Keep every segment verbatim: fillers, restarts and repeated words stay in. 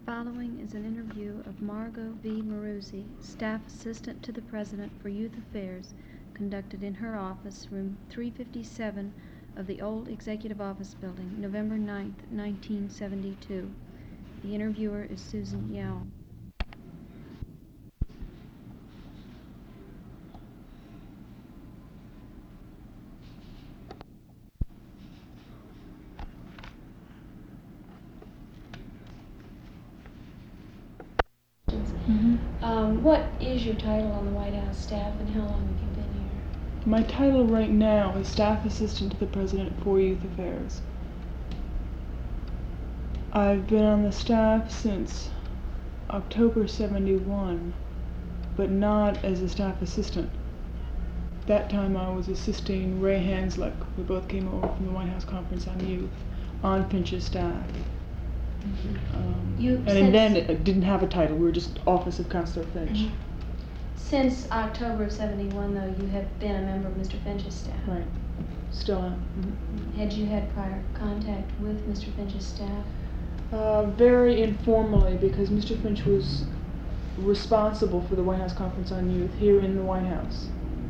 following is an interview of Margot V. Maruzzi, Staff Assistant to the President for Youth Affairs, conducted in her office, room three fifty-seven of the old Executive Office Building, November ninth, nineteen seventy-two. The interviewer is Susan Yao. Mm-hmm. Um, what is your title on the White House staff, and how long have you been here? My title right now is Staff Assistant to the President for Youth Affairs. I've been on the staff since October seventy-one, but not as a staff assistant. That time I was assisting Ray Hanslick. We both came over from the White House Conference on Youth on Finch's staff. Mm-hmm. Um, You and then it didn't have a title. We were just Office of Counselor Finch. Mm-hmm. Since October of seventy-one, though, you have been a member of Mister Finch's staff. Right. Still am. Mm-hmm. Had you had prior contact with Mister Finch's staff? Uh, very informally, because Mister Finch was responsible for the White House Conference on Youth here in the White House.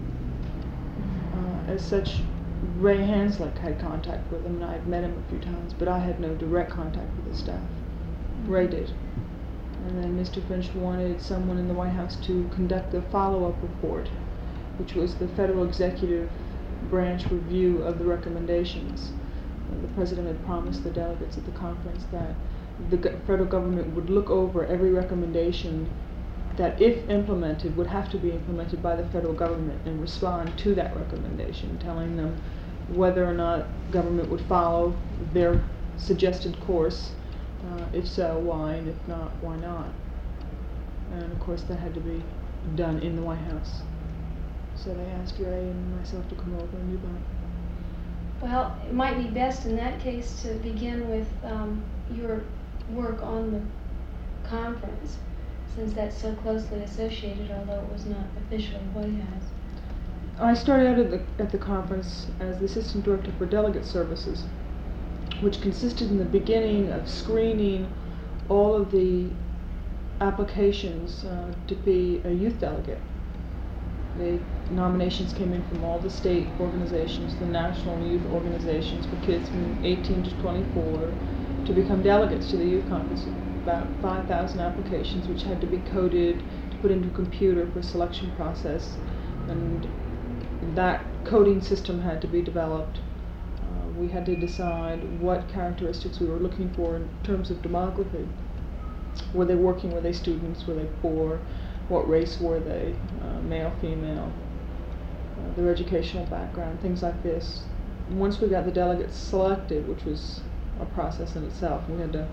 Uh, as such, Ray Hanslick had contact with him, and I had met him a few times, but I had no direct contact with the staff. Ray did. And then Mister Finch wanted someone in the White House to conduct the follow-up report, which was the federal executive branch review of the recommendations. Uh, the President had promised the delegates at the conference that the go- federal government would look over every recommendation that, if implemented, would have to be implemented by the federal government and respond to that recommendation, telling them whether or not government would follow their suggested course, uh, if so, why, and if not, why not. And of course that had to be done in the White House. So they asked Ray and myself to come over and do that. Well, it might be best in that case to begin with um, your work on the conference, since that's so closely associated, although it was not officially White House. I started out at the, at the conference as the Assistant Director for Delegate Services, which consisted in the beginning of screening all of the applications uh, to be a youth delegate. The nominations came in from all the state organizations, the national youth organizations for kids from eighteen to twenty-four to become delegates to the youth conference. About five thousand applications, which had to be coded to put into a computer for a selection process, and that coding system had to be developed. Uh, we had to decide what characteristics we were looking for in terms of demography. Were they working? Were they students? Were they poor? What race were they? Uh, male, female? Uh, their educational background, things like this. Once we got the delegates selected, which was a process in itself, we had to,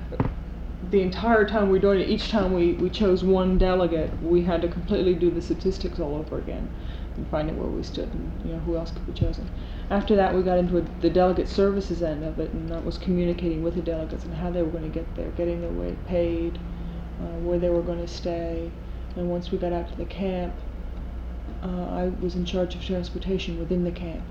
the entire time we were doing it, each time we, we chose one delegate, we had to completely do the statistics all over again and find out where we stood and, you know, who else could be chosen. After that, we got into a, the delegate services end of it, and that was communicating with the delegates and how they were going to get there, getting their way paid, uh, where they were going to stay. And once we got out to the camp, uh, I was in charge of transportation within the camp.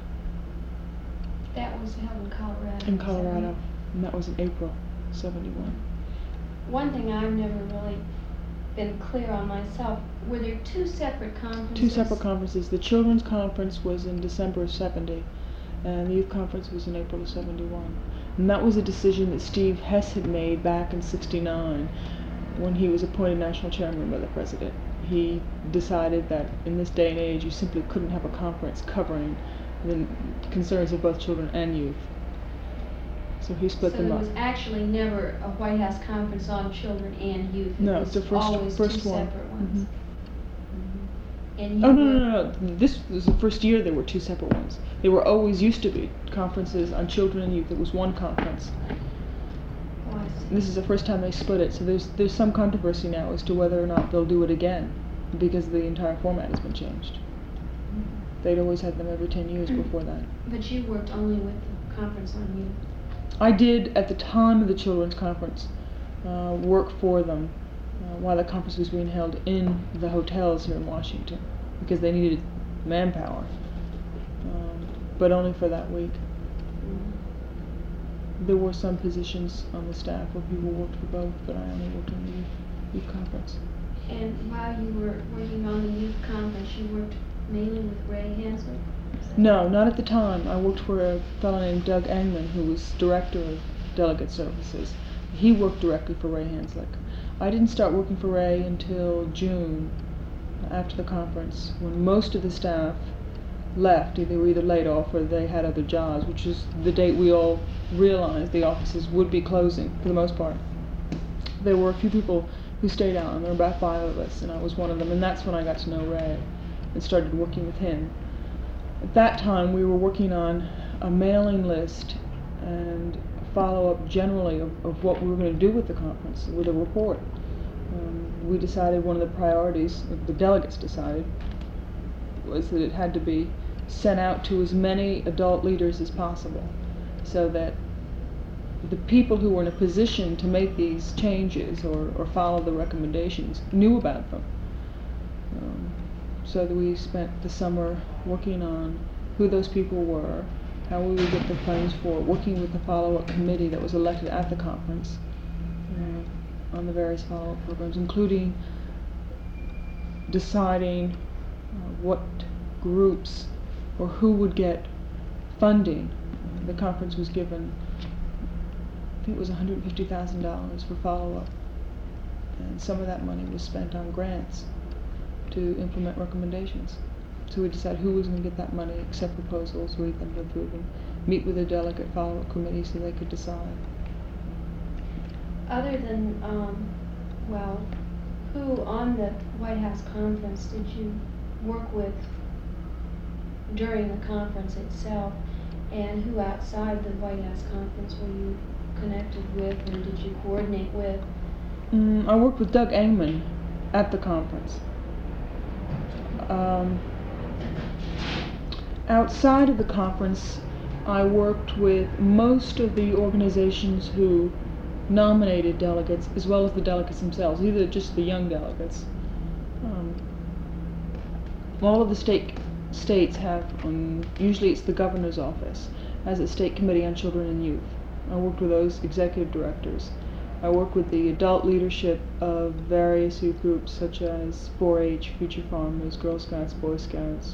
That was held in Colorado. In Colorado, and that was in April seventy-one. One thing I've never really been clear on myself, were there two separate conferences? Two separate conferences. The children's conference was in December of seventy, and the youth conference was in April of seventy-one. And that was a decision that Steve Hess had made back in sixty-nine when he was appointed national chairman by the president. He decided that in this day and age you simply couldn't have a conference covering the concerns of both children and youth. So he split so them up. So there was actually never a White House conference on children and youth. It no, was it's the first, always first two one. separate ones. Mm-hmm. And you oh no, were no, no, no! This was the first year there were two separate ones. There were always used to be conferences on children and youth. It was one conference. Oh, I see. This is the first time they split it, so there's there's some controversy now as to whether or not they'll do it again, because the entire format has been changed. Mm-hmm. They'd always had them every ten years before that. But you worked only with the conference on youth. I did, at the time of the children's conference, uh, work for them uh, while the conference was being held in the hotels here in Washington, because they needed manpower, um, but only for that week. there were some positions on the staff where people worked for both, but I only worked in the youth, youth conference. And while you were working on the youth conference, you worked mainly with Ray Hanslick? No, not at the time. I worked for a fellow named Doug Engman, who was director of delegate services. He worked directly for Ray Hanslick. I didn't start working for Ray until June, after the conference, when most of the staff left. They were either laid off or they had other jobs, which is the date we all realized the offices would be closing, for the most part. There were a few people who stayed on, and there were about five of us, and I was one of them, and that's when I got to know Ray and started working with him. At that time, we were working on a mailing list and follow-up generally of, of what we were going to do with the conference, with a report. Um, we decided one of the priorities, the delegates decided, was that it had to be sent out to as many adult leaders as possible, so that the people who were in a position to make these changes or, or follow the recommendations knew about them. Um, so that we spent the summer working on who those people were, how we would get the funds for it, working with the follow-up committee that was elected at the conference uh, on the various follow-up programs, including deciding uh, what groups or who would get funding. The conference was given, I think it was one hundred fifty thousand dollars for follow-up, and some of that money was spent on grants to implement recommendations. So we decided who was going to get that money, accept proposals, read them, go through them, meet with the delegate follow-up committee so they could decide. Other than, um, well, who on the White House conference did you work with during the conference itself, and who outside the White House conference were you connected with and did you coordinate with? Mm, I worked with Doug Engman at the conference. Um, outside of the conference, I worked with most of the organizations who nominated delegates, as well as the delegates themselves, either just the young delegates. Um, all of the state states have, um, usually it's the governor's office, has a state committee on children and youth. I worked with those executive directors. I work with the adult leadership of various youth groups such as four H, Future Farmers, Girl Scouts, Boy Scouts.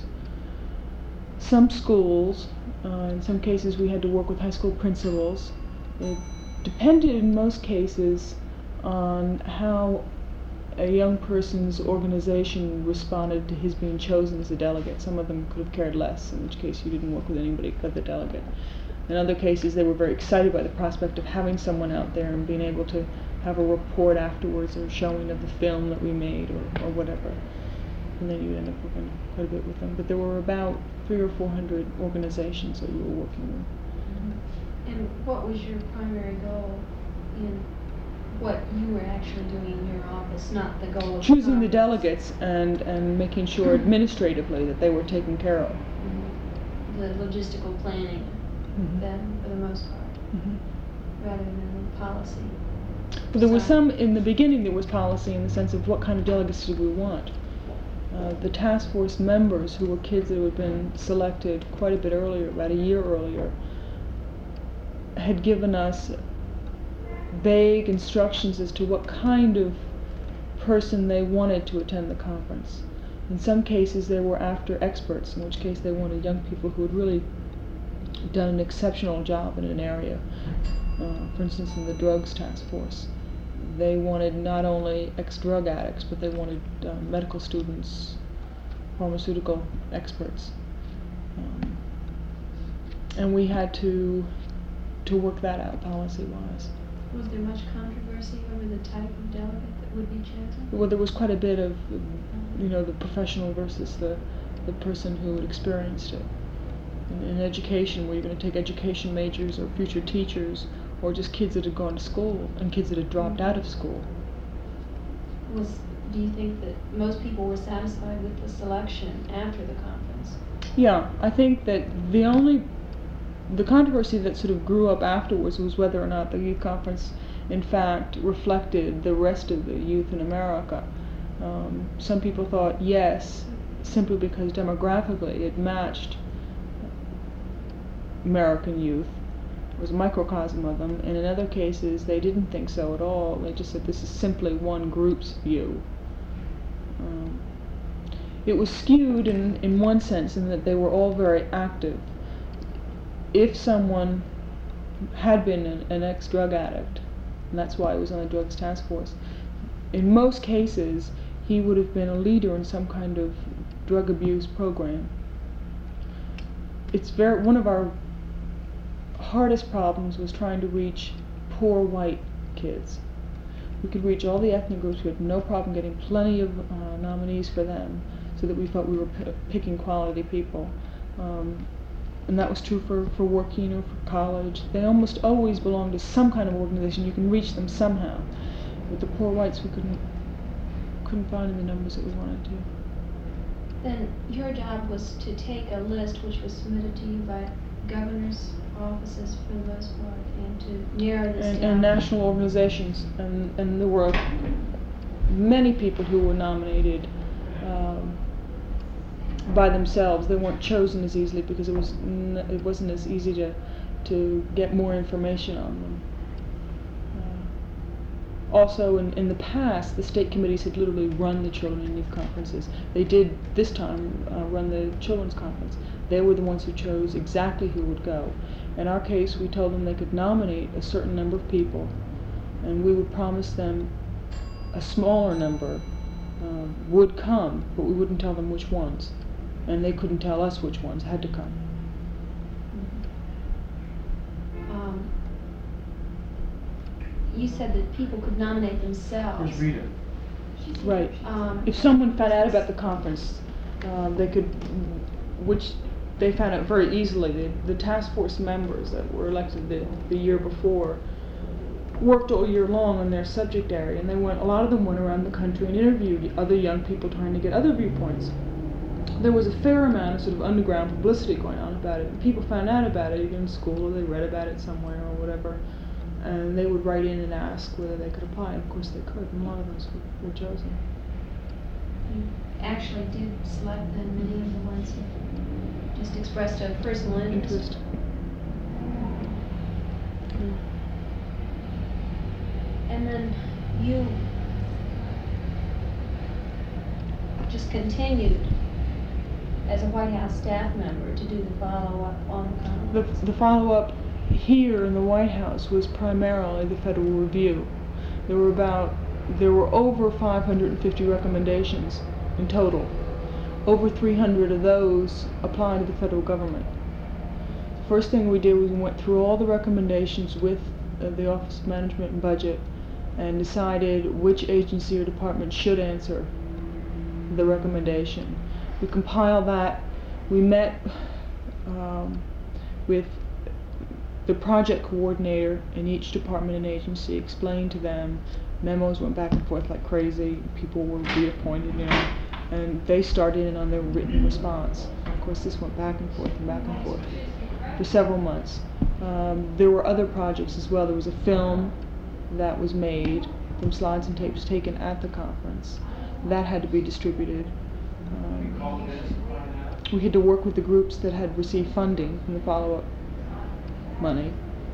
Some schools, uh, in some cases we had to work with high school principals. It depended in most cases on how a young person's organization responded to his being chosen as a delegate. Some of them could have cared less, in which case you didn't work with anybody but the delegate. In other cases, they were very excited by the prospect of having someone out there and being able to have a report afterwards or showing of the film that we made or, or whatever. And then you end up working quite a bit with them. But there were about three or four hundred organizations that we were working with. And what was your primary goal in what you were actually doing in your office, not the goal of choosing the the delegates and, and making sure administratively that they were taken care of. Mm-hmm. The logistical planning. Mm-hmm. Then, for the most part, mm-hmm. rather than policy. But there was So- some, in the beginning there was policy in the sense of what kind of delegates did we want. Uh, the task force members, who were kids that had been selected quite a bit earlier, about a year earlier, had given us vague instructions as to what kind of person they wanted to attend the conference. In some cases they were after experts, in which case they wanted young people who had really done an exceptional job in an area. Uh, for instance, in the drugs task force, they wanted not only ex-drug addicts, but they wanted uh, medical students, pharmaceutical experts. Um, and we had to to work that out policy-wise. Was there much controversy over the type of delegate that would be chosen? Well, there was quite a bit of, you know, the professional versus the, the person who had experienced it. In, in education, where you're going to take education majors or future teachers, or just kids that had gone to school and kids that had dropped out of school. Was, do you think that most people were satisfied with the selection after the conference? Yeah, I think that the only, the controversy that sort of grew up afterwards was whether or not the youth conference in fact reflected the rest of the youth in America. Um, some people thought yes, simply because demographically it matched American youth. was a microcosm of them, and in other cases they didn't think so at all. They just said this is simply one group's view. Um, it was skewed in, in one sense in that they were all very active. If someone had been an, an ex-drug addict, and that's why he was on the drugs task force, in most cases he would have been a leader in some kind of drug abuse program. It's very, one of our hardest problems was trying to reach poor white kids. We could reach all the ethnic groups. We had no problem getting plenty of uh, nominees for them, so that we felt we were p- picking quality people. Um, and that was true for, for working or for college. They almost always belonged to some kind of organization. You can reach them somehow. With the poor whites, we couldn't couldn't find in the numbers that we wanted to. Then your job was to take a list which was submitted to you by governor's offices for the most part, and to narrow this And, down. and national organizations, and, and there were many people who were nominated um, by themselves. They weren't chosen as easily because it was n- it wasn't as easy to to get more information on them. Uh, also, in, in the past, the state committees had literally run the Children and Youth Conferences. They did this time uh, run the Children's Conference. They were the ones who chose exactly who would go. In our case, we told them they could nominate a certain number of people, and we would promise them a smaller number uh, would come, but we wouldn't tell them which ones. And they couldn't tell us which ones had to come. Um, you said that people could nominate themselves. Just read it. Right. Um, If someone found out about the conference, uh, they could, which they found out very easily. The, the task force members that were elected the, the year before worked all year long on their subject area, and they went. A lot of them went around the country and interviewed other young people trying to get other viewpoints. There was a fair amount of sort of underground publicity going on about it, and people found out about it either in school or they read about it somewhere or whatever, and they would write in and ask whether they could apply, and of course they could, and a lot of us were, were chosen. you actually did select then many of the ones who just expressed a personal interest. Interest. Mm. And then you just continued as a White House staff member to do the follow-up on the conference. The, the follow-up here in the White House was primarily the Federal Review. There were about, there were over five hundred fifty recommendations in total. Over three hundred of those applied to the federal government. The first thing we did was we went through all the recommendations with uh, the Office of Management and Budget and decided which agency or department should answer the recommendation. We compiled that. We met um, with the project coordinator in each department and agency, explained to them. Memos went back and forth like crazy. People were reappointed, you know, and they started in on their written response. Of course, this went back and forth and back and forth for several months. Um, there were other projects as well. There was a film that was made from slides and tapes taken at the conference. That had to be distributed. Um, we had to work with the groups that had received funding from the follow-up money.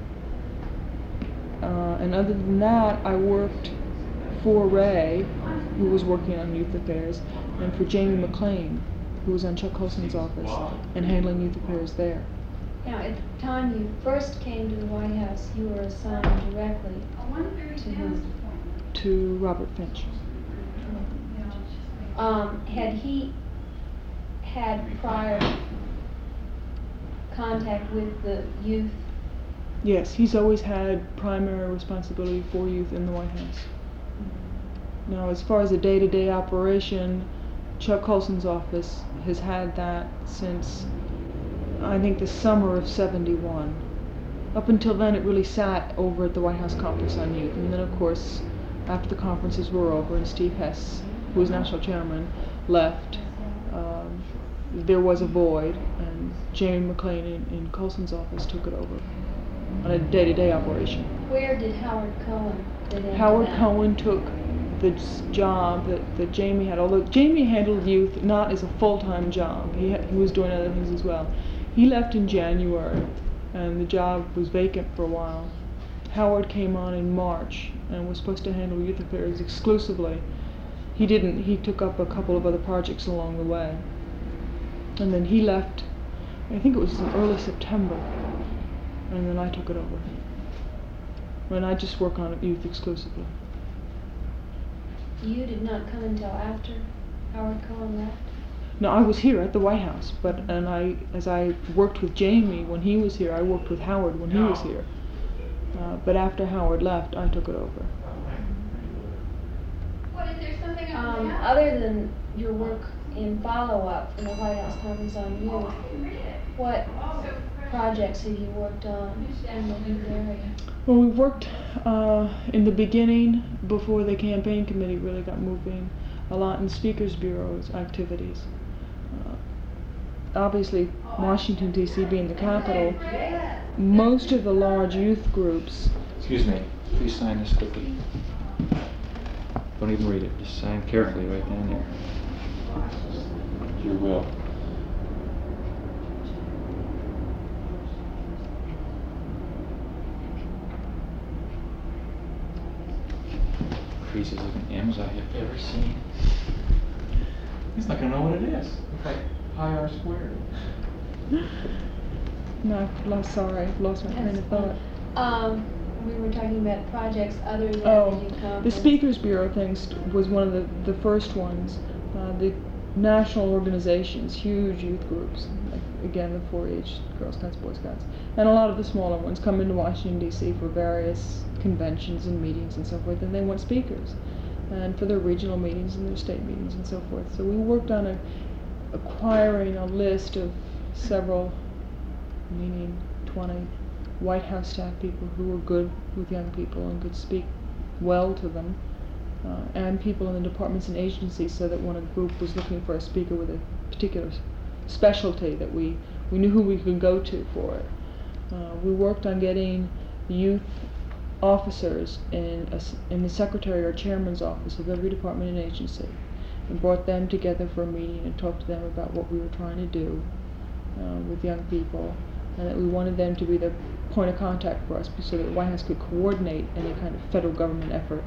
Uh, and other than that, I worked for Ray, who was working on youth affairs, and for Jamie McLean, who was on Chuck Colson's office and handling youth affairs there. Now, at the time you first came to the White House, you were assigned directly to whom? To Robert Finch. Um, had he had prior contact with the youth? Yes, he's always had primary responsibility for youth in the White House. Now, as far as a day-to-day operation, Chuck Colson's office has had that since, I think, the summer of seventy-one. Up until then, it really sat over at the White House Conference on Youth. And then, of course, after the conferences were over and Steve Hess, who was national chairman, left, um, there was a void, and Jamie McLean in, in Colson's office took it over on a day-to-day operation. Where did Howard Cohen fit into Howard that? Cohen took the s- job that, that Jamie had, although Jamie handled youth not as a full-time job. He, ha- he was doing other things as well. He left in January and the job was vacant for a while. Howard came on in March and was supposed to handle youth affairs exclusively. He didn't. He took up a couple of other projects along the way. And then he left, I think it was in early September, and then I took it over. And I just work on youth exclusively. You did not come until after Howard Cohen left? No, I was here at the White House, but and I, as I worked with Jamie when he was here, I worked with Howard when he was here. Uh, but after Howard left, I took it over. Um, other than your work in follow-up from the White House Conference on Youth, what projects have you worked on in the youth area? Well, we worked uh, in the beginning, before the campaign committee really got moving, a lot in Speakers Bureau's activities. Uh, obviously, Washington, D C being the capital, most of the large youth groups... Excuse me, please sign this quickly. Don't even read it, just sign carefully right down there. Your will. Craziest looking M's I have ever seen. He's not gonna know what it is. Looks like pi r squared. No, I've lost, sorry, I've lost my train of thought. Um, we were talking about projects other than Oh, the youth conference. the Speakers Bureau thing st- was one of the, the first ones. Uh, the national organizations, huge youth groups, like, again, the four H, Girl Scouts, Boy Scouts, and a lot of the smaller ones come into Washington, D C for various conventions and meetings and so forth, and they want speakers, and for their regional meetings and their state meetings and so forth. So we worked on a, acquiring a list of several, meaning twenty, White House staff people who were good with young people and could speak well to them, uh, and people in the departments and agencies, so that when a group was looking for a speaker with a particular s- specialty, that we, we knew who we could go to for it. Uh, we worked on getting youth officers in, a s in the secretary or chairman's office of every department and agency, and brought them together for a meeting and talked to them about what we were trying to do uh, with young people, and that we wanted them to be the point of contact for us so that the White House could coordinate any kind of federal government effort.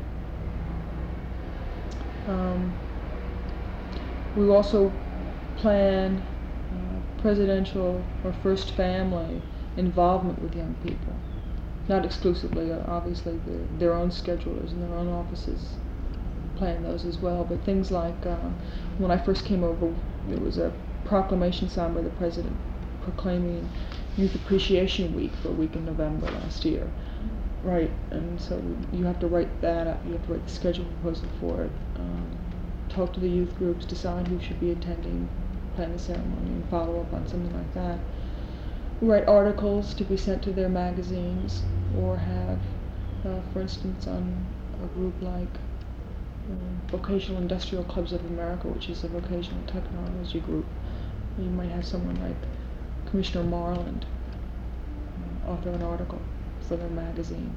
Um, we also plan uh, presidential or first family involvement with young people. Not exclusively, uh, obviously the, their own schedulers and their own offices plan those as well, but things like uh, when I first came over, there was a proclamation signed by the president proclaiming Youth Appreciation Week for a week in November last year. Right, and so you have to write that up, you have to write the schedule proposal for it, um, talk to the youth groups, decide who should be attending, plan the ceremony, and follow up on something like that. We write articles to be sent to their magazines, or have, uh, for instance, on a group like uh, Vocational Industrial Clubs of America, which is a vocational technology group. You might have someone like Commissioner Marland uh, author an article for their magazine.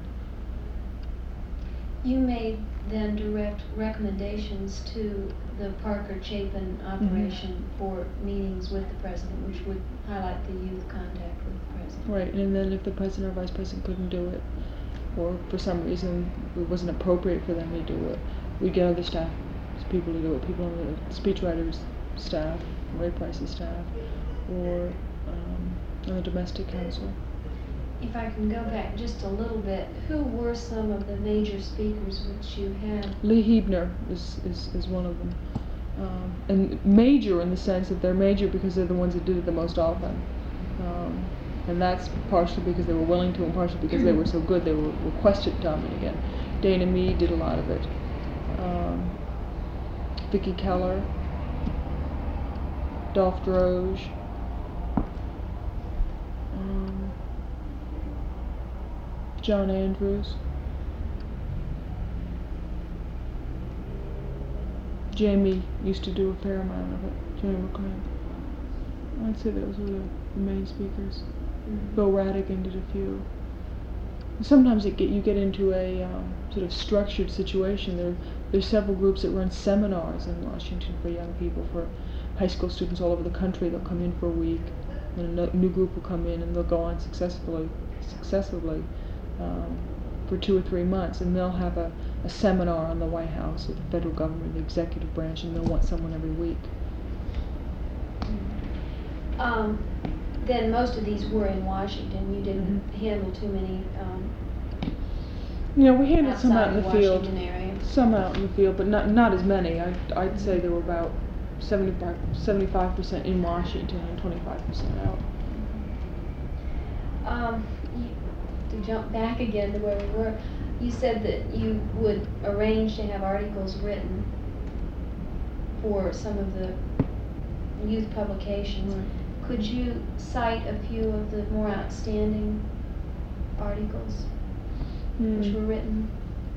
You made then direct recommendations to the Parker Chapin operation mm-hmm. for meetings with the president, which would highlight the youth contact with the president. Right, and then if the president or vice president couldn't do it, or for some reason it wasn't appropriate for them to do it, we'd get other staff, people to do it, people on the speechwriters staff, Ray Price's staff, or um, on the domestic council. If I can go back just a little bit, who were some of the major speakers which you had? Lee Hebner is, is, is one of them. Um, and major in the sense that they're major because they're the ones that did it the most often. Um, and that's partially because they were willing to, and partially because they were so good they were requested time and again. Dana Mead did a lot of it. Um, Vicki Keller, Dolph Droge, um, John Andrews, Jamie used to do a fair amount of it, Jamie McClain. I'd say those were the, the main speakers. Mm-hmm. Bill Radigan did a few. Sometimes it get, you get into a um, sort of structured situation. There, there's several groups that run seminars in Washington for young people, for high school students all over the country. They'll come in for a week and a no- new group will come in, and they'll go on successfully, successively um, for two or three months, and they'll have a, a seminar on the White House or the federal government, the executive branch, and they'll want someone every week. Um, then most of these were in Washington. You didn't Mhm. handle too many um, You know, we handled some out outside in the the field, Washington area. some out in the field, but not not as many. I'd, I'd say there were about seventy-five percent in Washington and twenty-five percent out. Um, you, to jump back again to where we were, you said that you would arrange to have articles written for some of the youth publications. Right. Could you cite a few of the more outstanding articles which Hmm. were written?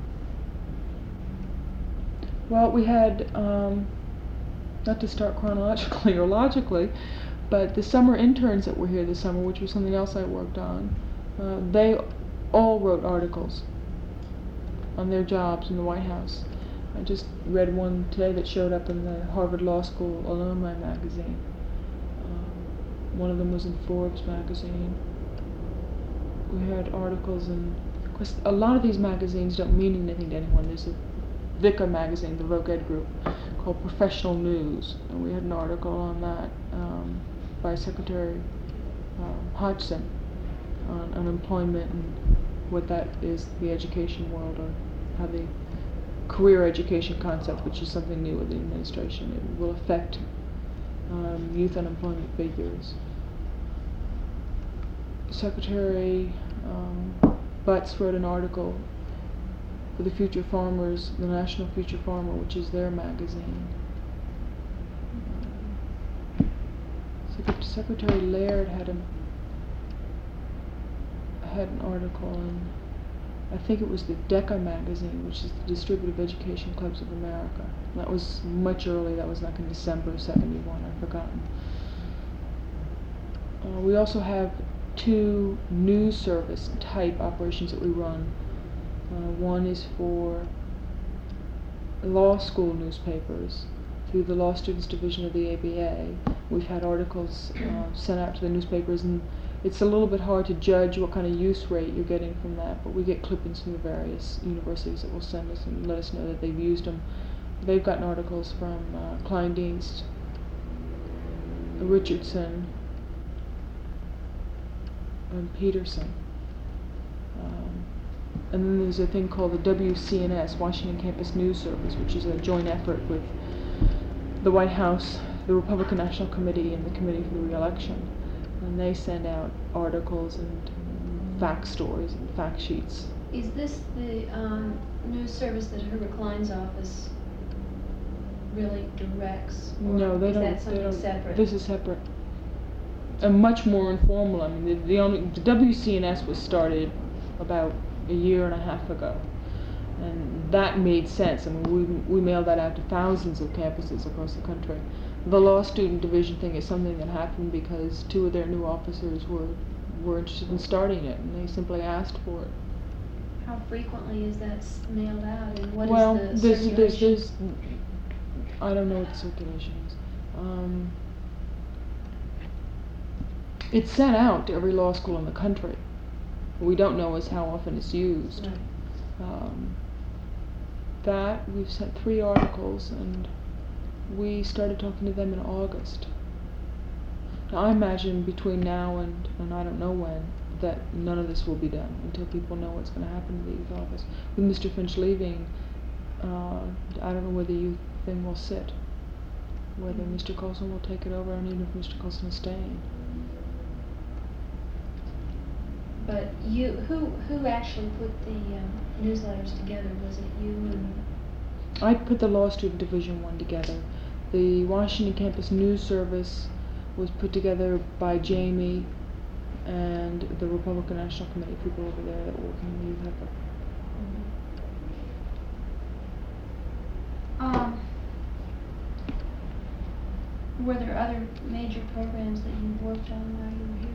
Well, we had, um, not to start chronologically or logically, but the summer interns that were here this summer, which was something else I worked on, uh, they all wrote articles on their jobs in the White House. I just read one today that showed up in the Harvard Law School Alumni magazine. Um, one of them was in Forbes magazine. We had articles in, of course, a lot of these magazines don't mean anything to anyone. There's a Vicar magazine, the Vogue Ed group, called Professional News, and we had an article on that um, by Secretary um, Hodgson on unemployment and what that is, the education world, or how the career education concept, which is something new with the administration, it will affect um, youth unemployment figures. Secretary um, Butts wrote an article for the Future Farmers, the National Future Farmer, which is their magazine. Secret- Secretary Laird had a had an article in, I think it was the DECA magazine, which is the Distributive Education Clubs of America. That was much earlier. That was like in December of seventy-one. I've forgotten. Uh, we also have two news service type operations that we run. Uh, one is for law school newspapers through the Law Students Division of the A B A. We've had articles uh, sent out to the newspapers, and it's a little bit hard to judge what kind of use rate you're getting from that, but we get clippings from the various universities that will send us and let us know that they've used them. They've gotten articles from uh, Kleindienst, Richardson, and Peterson. Um, and then there's a thing called the W C N S, Washington Campus News Service, which is a joint effort with the White House, the Republican National Committee, and the Committee for the Re-election. And they send out articles and fact stories and fact sheets. Is this the um, news service that Herbert Klein's office really directs? Or No, they is don't. that they something don't. separate? This is separate. And much more informal. I mean, the, the only the W C N S was started about a year and a half ago, and that made sense. I mean, we we mailed that out to thousands of campuses across the country. The law student division thing is something that happened because two of their new officers were were interested in starting it, and they simply asked for it. How frequently is that s- mailed out, and what is well, the there's, there's, circulation? there's, I don't know what the circulation is. Um, it's sent out to every law school in the country. What we don't know is how often it's used. Right. Um, that, we've sent three articles, and we started talking to them in August. Now, I imagine between now and, and I don't know when, that none of this will be done until people know what's going to happen to the youth office. With Mister Finch leaving, uh, I don't know where the youth thing will sit, whether Mister Colson will take it over, and even if Mister Colson is staying. But you, who who actually put the um, newsletters together? Was it you and? I put the law student division one together. The Washington Campus News Service was put together by Jamie and the Republican National Committee people over there that were working in the youth effort. Um, were there other major programs that you worked on while you were here?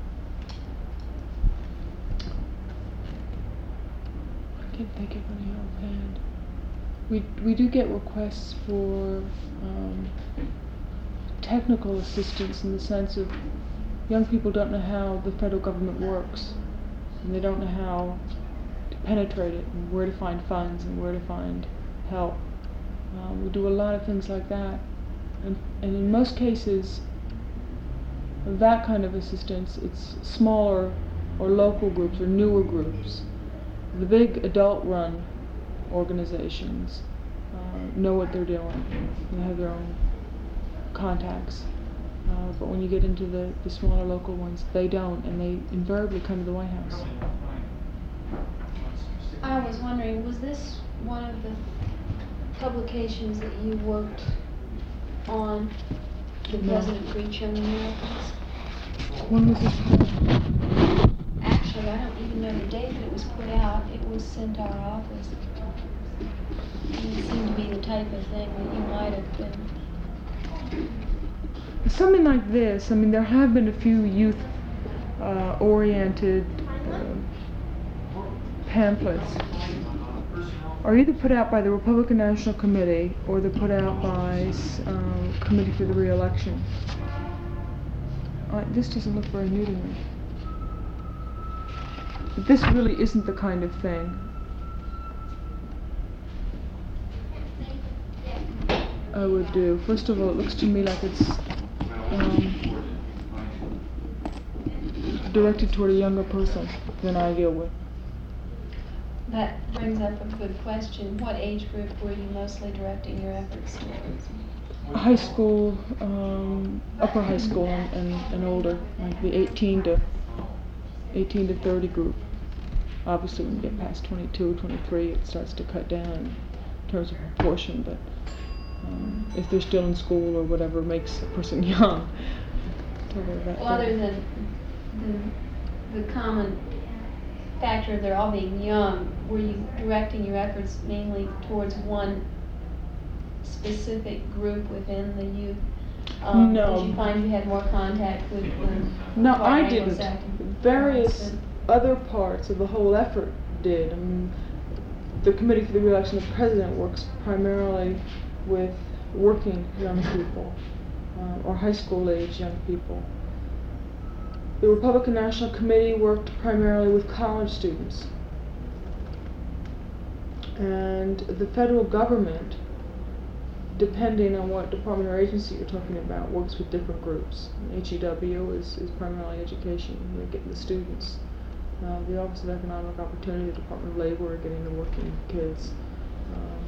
I can't think of any offhand. We we do get requests for um, technical assistance in the sense of young people don't know how the federal government works, and they don't know how to penetrate it, and where to find funds, and where to find help. Uh, we do a lot of things like that, and, and in most cases, that kind of assistance, it's smaller or local groups or newer groups. The big adult-run organizations uh, know what they're doing. They have their own contacts. Uh, but when you get into the, the smaller local ones, they don't, and they invariably come to the White House. I was wondering, was this one of the publications that you worked on, the No. President for Each Young Americans? When was this? Actually, I don't even know the date that it was put out. It was sent to our office. And it seemed to be the type of thing that you might have been. Something like this. I mean, there have been a few youth-oriented uh, uh, pamphlets, are either put out by the Republican National Committee or they're put out by uh, Committee for the Re-election. Uh, this doesn't look very new to me. But this really isn't the kind of thing I would do. First of all, it looks to me like it's um, directed toward a younger person than I deal with. That brings up a good question. What age group were you mostly directing your efforts towards? High school, um, upper high school, and, and, and older, like the eighteen to thirty group. Obviously, when you get past twenty-two, twenty-three, it starts to cut down in terms of proportion, but um, if they're still in school or whatever makes a person young. Well, other than the, the common factor of they're all being young, were you directing your efforts mainly towards one specific group within the youth? Um, No. Did you find you had more contact with the No, white I Anglo-Saxon didn't. Various Protestant? other parts of the whole effort did. I mean, the Committee for the Re-election of the President works primarily with working young people, uh, or high school age young people. The Republican National Committee worked primarily with college students. And the federal government, depending on what department or agency you're talking about, works with different groups. H E W is, is primarily education, they get the students. Uh, the Office of Economic Opportunity, the Department of Labor are getting the working kids. Um,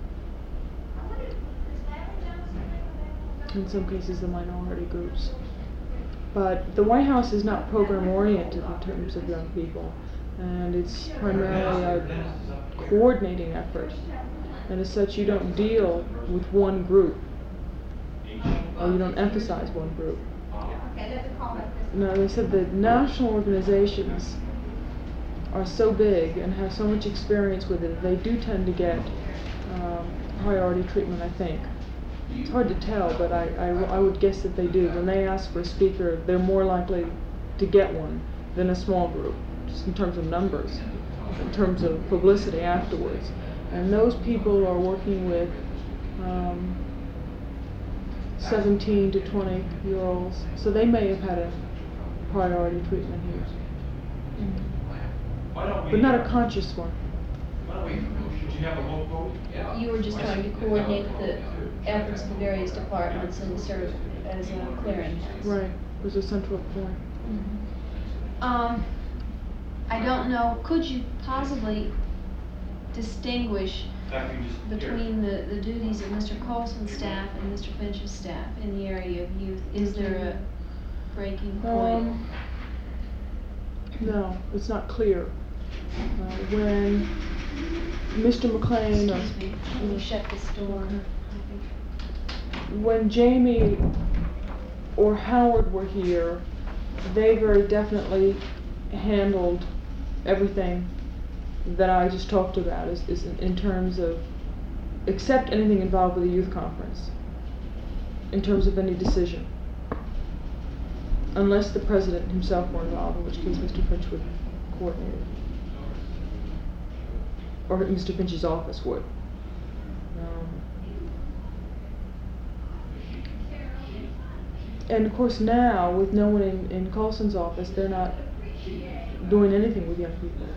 in some cases the minority groups. But the White House is not program oriented in terms of young people, and it's primarily a coordinating effort. And as such, you don't deal with one group, or you don't emphasize one group. No, they said that national organizations are so big and have so much experience with it, they do tend to get um, priority treatment, I think. It's hard to tell, but I, I, I would guess that they do. When they ask for a speaker, they're more likely to get one than a small group, just in terms of numbers, in terms of publicity afterwards. And those people are working with um, seventeen to twenty year olds, so they may have had a priority treatment here. Mm. But not a conscious one. You were just trying to coordinate the efforts of the various departments and serve as a clearinghouse. Right, there's a central point. Mm-hmm. Um, I don't know, could you possibly distinguish between the, the duties of Mister Colson's staff and Mister Finch's staff in the area of youth? Is there a breaking point? Um, no, it's not clear. Uh, when Mister McLean, or, Excuse me, can you shut this door? when Jamie or Howard were here, they very definitely handled everything that I just talked about, is, is in, in terms of, except anything involved with the youth conference, in terms of any decision. Unless the president himself were involved, in which case Mister Finch would coordinate it. Or Mister Finch's office would. Um, And of course now, with no one in, in Colson's office, they're not doing anything with young people.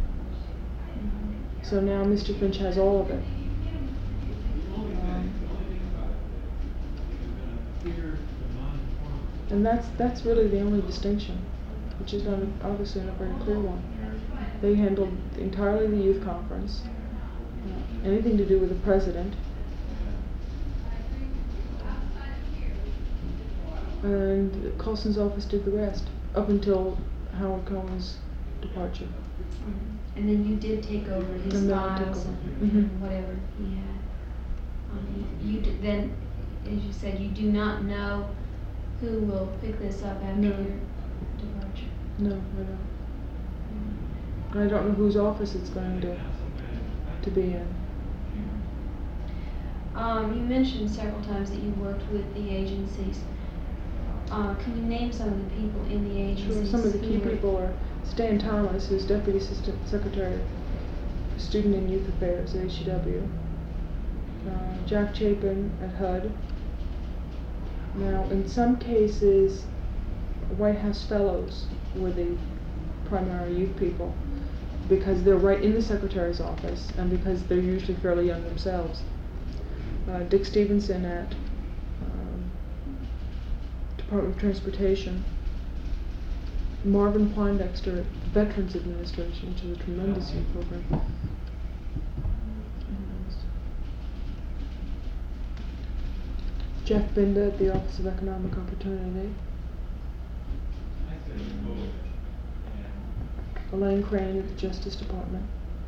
So now Mister Finch has all of it. Um, and that's that's really the only distinction, which is not a, obviously not a very clear one. They handled entirely the youth conference, uh, anything to do with the president, and Colson's office did the rest, up until Howard Cohen's departure. And then you did take over his And then I took files over. and, Mhm. and whatever he had. Um, you d- then, as you said, you do not know who will pick this up after No. your departure. No, I don't. I don't know whose office it's going to to be in. Um, you mentioned several times that you worked with the agencies. Uh, can you name some of the people in the agencies? Sure, some of the who key were- people are Stan Thomas, who's Deputy Assistant Secretary, Student and Youth Affairs at H C W. Uh, Jack Chapin at H U D. Now, in some cases, White House Fellows were the primary youth people, because they're right in the Secretary's office, and because they're usually fairly young themselves. Uh, Dick Stevenson at um, Department of Transportation. Marvin Poindexter at Veterans Administration, which is a tremendous youth program. Jeff Binda at the Office of Economic Opportunity. Elaine Crane at the Justice Department.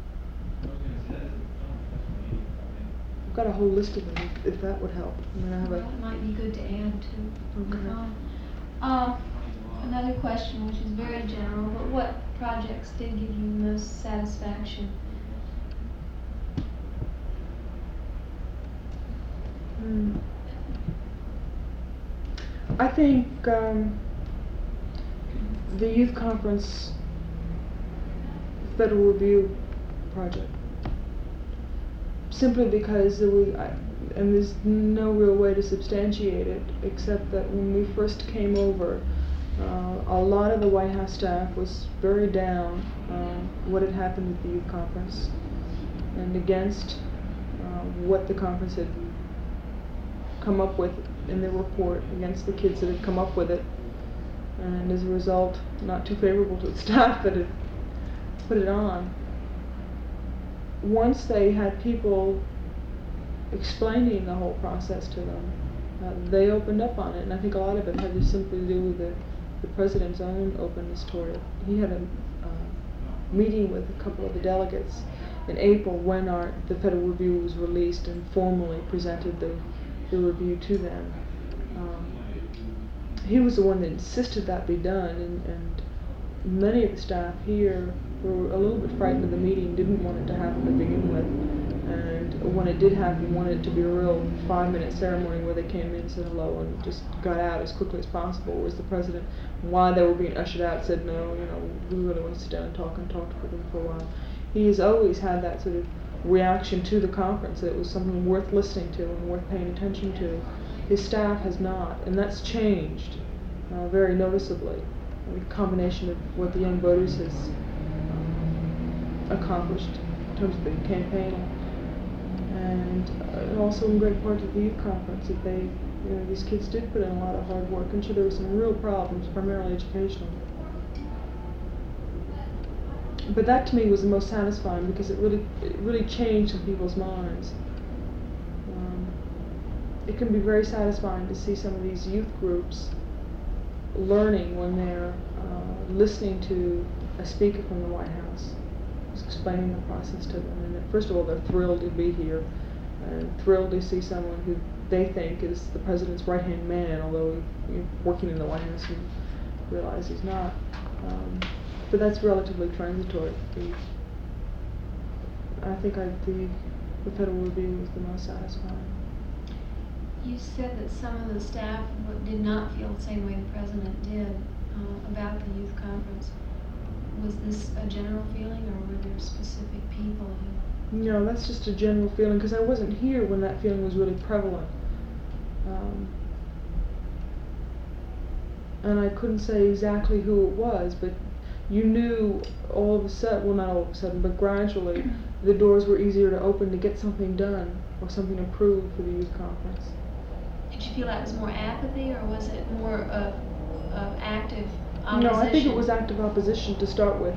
I've got a whole list of them, if, if that would help. I mean, I have Well, a. it might be good to add to. Okay. Um, uh, another question, which is very general, but what projects did give you most satisfaction? Hmm. I think um, the youth conference Federal Review project, simply because there was, I, and there's no real way to substantiate it, except that when we first came over, uh, a lot of the White House staff was very down on what had happened at the youth conference, and against uh, what the conference had come up with in their report, against the kids that had come up with it, and as a result, not too favorable to the staff that had put it on. Once they had people explaining the whole process to them, uh, they opened up on it, and I think a lot of it had to simply do with the, the president's own openness toward it. He had a uh, meeting with a couple of the delegates in April when our the Federal Review was released, and formally presented the, the review to them. Um, he was the one that insisted that be done, and, and many of the staff here were a little bit frightened of the meeting, didn't want it to happen to begin with, and when it did happen, wanted it to be a real five-minute ceremony where they came in, said hello, and just got out as quickly as possible. Whereas the president, while they were being ushered out, said no, you know, we really want to sit down and talk, and talked with them for a while. He has always had that sort of reaction to the conference, that it was something worth listening to and worth paying attention to. His staff has not, and that's changed uh, very noticeably. A combination of what the Young Voters has um, accomplished in terms of the campaign, and uh, also in great part of the youth conference, that they, you know, these kids did put in a lot of hard work. And sure, there were some real problems, primarily educational. But that to me was the most satisfying, because it really, it really changed in people's minds. Um, it can be very satisfying to see some of these youth groups learning when they're uh, listening to a speaker from the White House who's explaining the process to them. And that, first of all, they're thrilled to be here, and thrilled to see someone who they think is the president's right-hand man, although you know, working in the White House, you realize he's not. Um, but that's relatively transitory. The, I think I, the, the Federal Review was the most satisfying. You said that some of the staff w- did not feel the same way the president did uh, about the youth conference. Was this a general feeling, or were there specific people who? No, that's just a general feeling, because I wasn't here when that feeling was really prevalent. Um, and I couldn't say exactly who it was, but you knew all of a sudden, well not all of a sudden, but gradually, the doors were easier to open to get something done or something approved for the youth conference. Did you feel that was more apathy, or was it more of, of active opposition? No, I think it was active opposition to start with.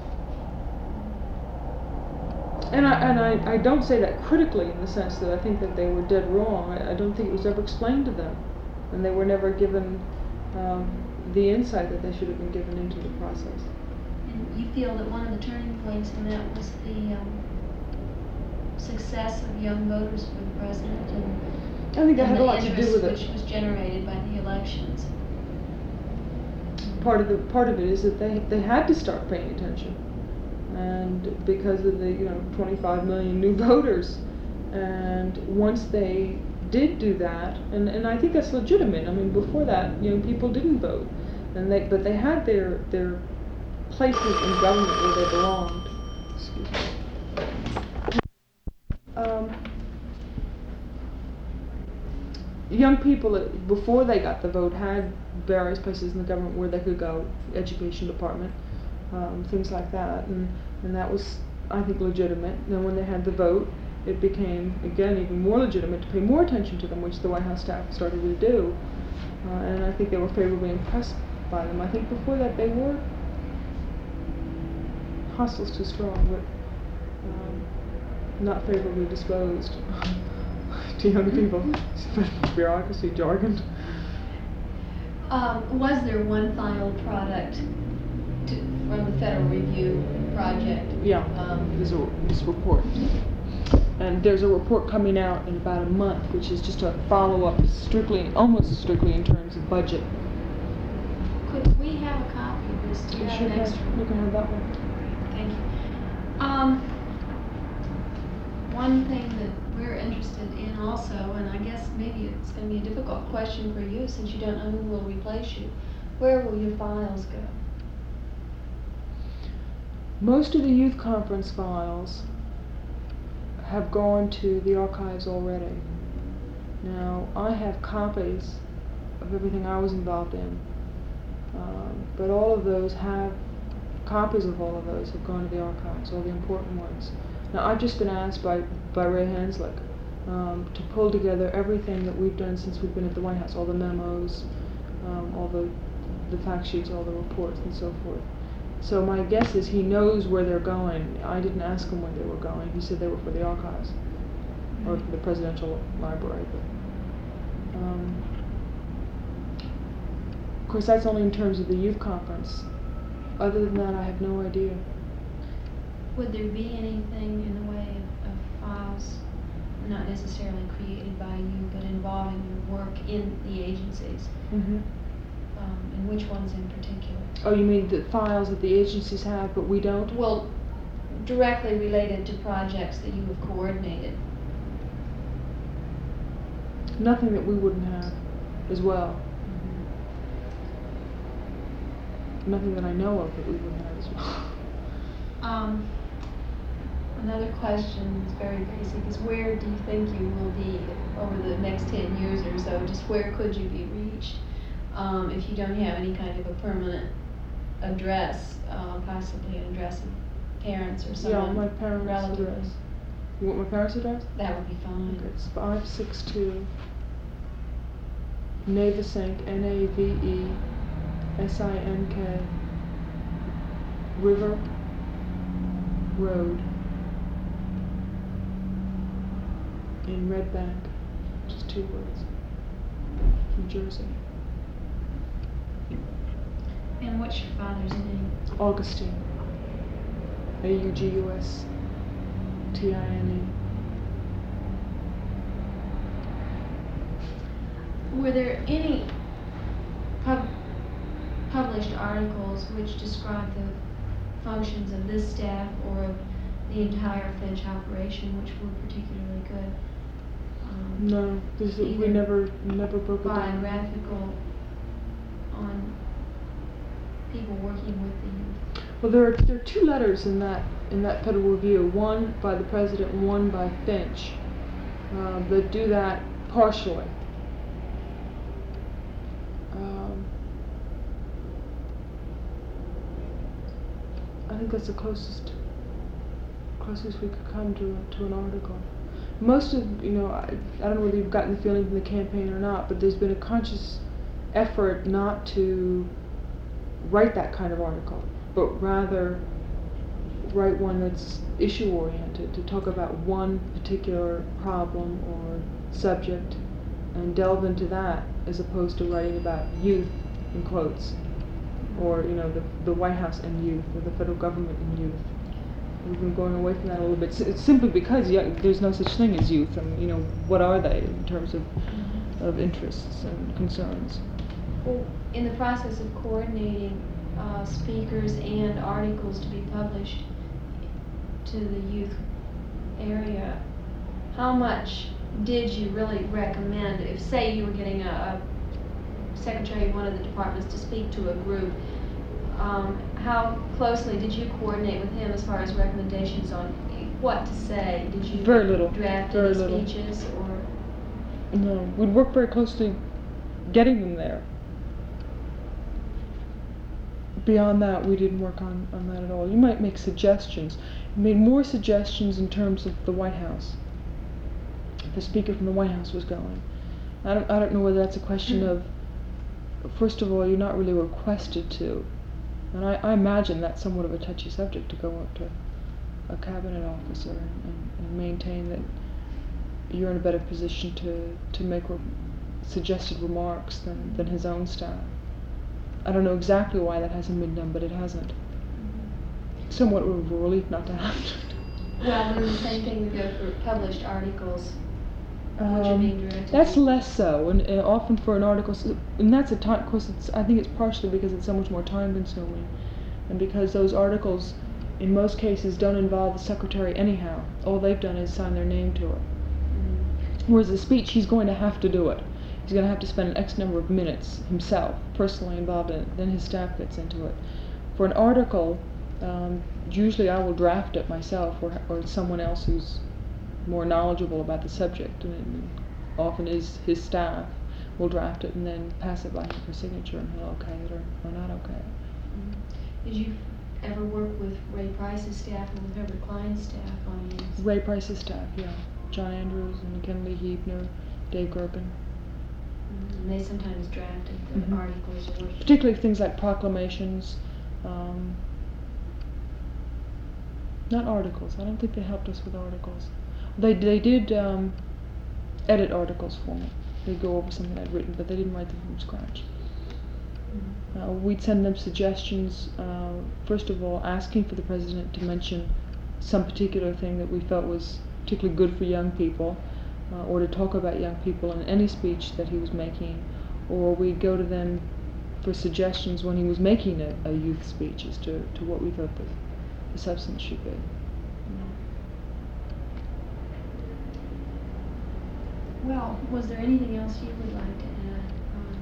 And I and I, I don't say that critically in the sense that I think that they were dead wrong. I, I don't think it was ever explained to them, and they were never given um, the insight that they should have been given into the process. And you feel that one of the turning points in that was the um, success of young voters for the president, and, I think that and had a the lot to do interest with it. which was generated by the elections. Part of the part of it is that they they had to start paying attention, and because of the you know twenty-five million new voters, and once they did do that, and, and I think that's legitimate. I mean, before that, you know, people didn't vote, and they but they had their their places in government where they belonged. Excuse me. Um, young people, uh, before they got the vote, had various places in the government where they could go, education department, um, things like that, and, and that was, I think, legitimate. And then when they had the vote, it became, again, even more legitimate to pay more attention to them, which the White House staff started to do, uh, and I think they were favorably impressed by them. I think before that they were, hostile's too strong, but um, not favorably disposed to young people, especially bureaucracy jargon. Um, was there one final product to, from the Federal Review project? Yeah, Um, there's a this report, and there's a report coming out in about a month, which is just a follow-up, strictly, almost strictly in terms of budget. Could we have a copy of this? Do you You have should an have, extra? you can have that one. Thank you. Um, one thing that we're interested in also, and I guess maybe it's going to be a difficult question for you since you don't know who will replace you, where will your files go? Most of the youth conference files have gone to the archives already. Now, I have copies of everything I was involved in, um, but all of those have, copies of all of those have gone to the archives, all the important ones. Now, I've just been asked by, by Ray Hanslick um, to pull together everything that we've done since we've been at the White House, all the memos, um, all the, the fact sheets, all the reports, and so forth. So my guess is he knows where they're going. I didn't ask him where they were going. He said they were for the archives, or for the presidential library. But, um, of course, that's only in terms of the youth conference. Other than that, I have no idea. Would there be anything in the way of, of files, not necessarily created by you, but involving your work in the agencies? Mm-hmm. Um, and which ones in particular? Oh, you mean the files that the agencies have, but we don't? Well, directly related to projects that you have coordinated. Nothing that we wouldn't have as well. Mm-hmm. Nothing that I know of that we wouldn't have as well. Um, another question that's very basic is, where do you think you will be over the next ten years or so? Just where could you be reached um, if you don't have any kind of a permanent address, uh, possibly an address of parents or someone? Yeah, my parents' relative. address. You want my parents' address? That would be fine. Okay, it's five six two Navesink, N A V E S I N K, River Road in Red Bank, just two words, New Jersey. And what's your father's name? Augustine, A U G U S T I N E. Were there any pub- published articles which describe the functions of this staff or of the entire Finch operation which were particularly good? Um, No, this is, we either never never broke it down. biographical on people working with the youth. Well, there are there are two letters in that in that Federal Review. One by the president, and one by Finch, uh, that do that partially. Um, think that's the closest closest we could come to to an article. Most of, you know, I, I don't know whether you've gotten the feeling from the campaign or not, but there's been a conscious effort not to write that kind of article, but rather write one that's issue oriented, to talk about one particular problem or subject and delve into that, as opposed to writing about youth in quotes, or, you know, the, the White House and youth, or the federal government and youth. We've been going away from that a little bit. It's simply because young, there's no such thing as youth, and, you know, what are they in terms of of interests and concerns? Well, in the process of coordinating uh, speakers and articles to be published to the youth area, how much did you really recommend, if say you were getting a, a secretary of one of the departments to speak to a group, um, how closely did you coordinate with him as far as recommendations on what to say? Did you Very little. draft Very any little. speeches or? No, we'd work very closely getting them there. Beyond that, we didn't work on, on that at all. You might make suggestions. You made more suggestions in terms of the White House. If the speaker from the White House was going. I don't, I don't know whether that's a question of, first of all, you're not really requested to. And I, I imagine that's somewhat of a touchy subject, to go up to a cabinet officer and, and, and maintain that you're in a better position to, to make re- suggested remarks than, than his own staff. I don't know exactly why that hasn't been done, but it hasn't. Somewhat of a relief not to have to. Well, then the same thing would go for published articles. Which are being Um, directed that's to- less so, and, and often for an article, s- and that's a time. Of course, it's, I think it's partially because it's so much more time-consuming, and because those articles, in most cases, don't involve the secretary anyhow. All they've done is sign their name to it. Mhm. Whereas the speech, he's going to have to do it. He's going to have to spend an X number of minutes himself, personally involved in it. Then his staff gets into it. For an article, um, usually I will draft it myself, or or someone else who's more knowledgeable about the subject, and it often is his staff will draft it and then pass it by him for signature, and he'll okay it or, or not okay it. Did you ever work with Ray Price's staff and with Herbert Klein's staff on these? Ray Price's staff, yeah. John Andrews and Ken Lee Hebner, Dave Gerken. Mhm. And they sometimes drafted the Mhm. articles or. Particularly things like proclamations, um, not articles. I don't think they helped us with articles. They they did um, edit articles for me. They'd go over something I'd written, but they didn't write them from scratch. Mhm. Uh, we'd send them suggestions, uh, first of all, asking for the president to mention some particular thing that we felt was particularly good for young people, uh, or to talk about young people in any speech that he was making, or we'd go to them for suggestions when he was making a, a youth speech as to, to what we thought the, the substance should be. Well, was there anything else you would like to add? Um,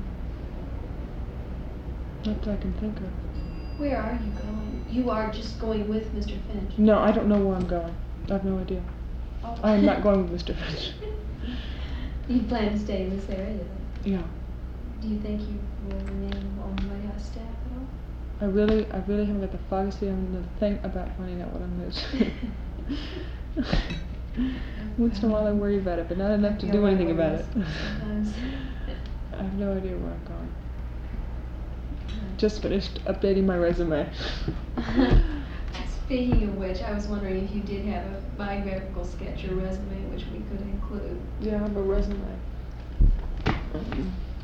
Not that I can think of. where are you going? You are just going with Mister Finch? No, I don't know where I'm going. I have no idea. Oh. I'm not going with Mister Finch. You plan to stay in this area then? Yeah. Do you think you will remain on the White House staff at all? I really, I really haven't got the foggiest feeling to think about finding out what I'm going to do. Once in a while I worry about it, but not enough to Yeah, do I anything about worry it. sometimes. I have no idea where I'm going. Just finished updating my resume. Speaking of which, I was wondering if you did have a biographical sketch or resume which we could include. Yeah, I have a resume. Um,